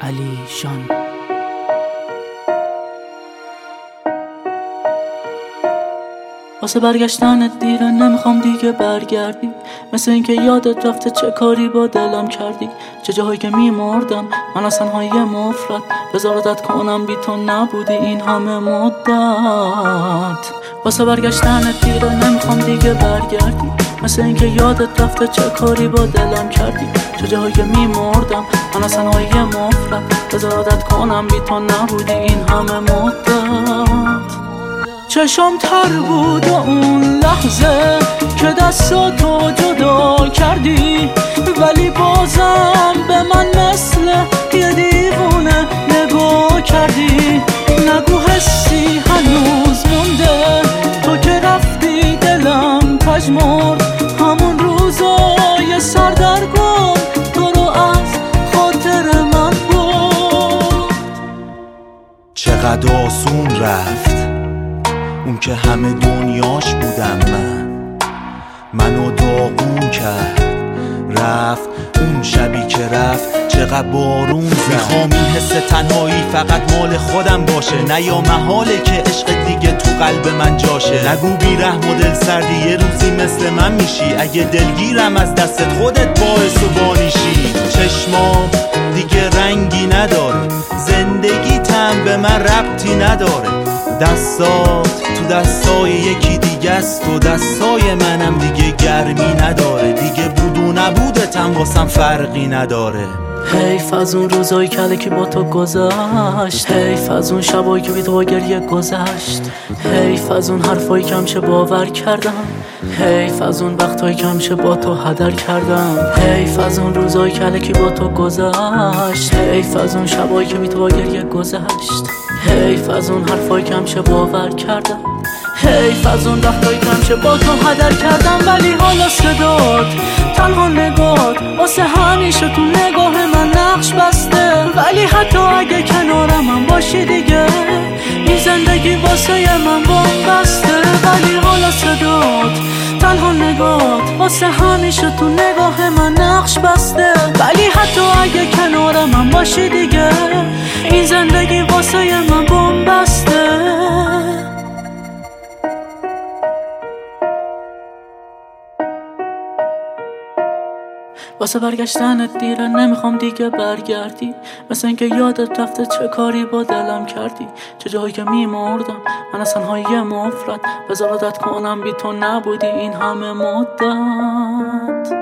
علی شان. واسه برگشتنت دیره، نمیخوام دیگه برگردی. مثل اینکه یادت رفته چه کاری با دلم کردی. چه جاهایی که میمردم من از تنهایی مفرد، بذارت کنم بی تو نبودی این همه مدت. واسه برگشتنت دیره، نمیخوام دیگه برگردی. مثل اینکه یادت رفته چه کاری با دلم کردی. چه جاهایی که میمردم من از تنهایی مفرد، بذارت کنم بی تو نبودی این همه مدت. چشم تر بود اون لحظه که دستاتو جدا کردی، ولی بازم به من مثل یه دیوونه نگاه کردی. نگو حسی هنوز مونده، تو که رفتی دلم پژمرد. همون روزای سردرگم تو رو از خاطر من برد. چقدر آسون رفت اون که همه دنیاش بودم منو داغون کرد. رفت اون شبی که رفت چقدر بارون زد. میخوام این حس تنهایی فقط مال خودم باشه، نه یا محاله که عشق دیگه تو قلب من جاشه. نگو بی رحم و دل سردی یه روزی مثل من میشی، اگه دلگیرم از دستت خودت باعث و بانیشی. چشمام دیگه رنگی نداره، زندگیتم به من ربطی نداره. دستات تو دستای یکی دیگه است و دستای منم دیگه گرمی نداره. دیگه بود و نبودتم واسم فرقی نداره. حیف از اون روزایی که که با تو گذشت، حیف از اون شبایی که بی تو با گریه گذشت، حیف از اون حرفایی که همیشه باور کردم، حیف از اون وقتایی که همیشه با تو هدر کردم، حیف از اون روزایی که با تو گذشت، حیف از اون شبایی که بی تو با گریه گذشت، حیف از اون حرفایی که همیشه باور کردم، حیف از اون وقتایی که همیشه با تو هدر کردم. ولی حالا صدات، تنها نگات واسه همیشه تو نگاه من نقش بسته. ولی حتی اگه کنارم باشی دیگه این زندگی واسه من بسته. ولی حالا صدات، تنها نگات واسه همیشه تو نگاه من نقش بسته. ولی حتی اگه کنارم باشی دیگه این زندگی واسه من بسته. واسه برگشتنت دیره، نمیخوام دیگه برگردی. مثل اینکه یادت رفته چه کاری با دلم کردی. چه جایی که میمردم من از تنهایی مفرد، بذارت کنم بی تو نبودی این همه مدت.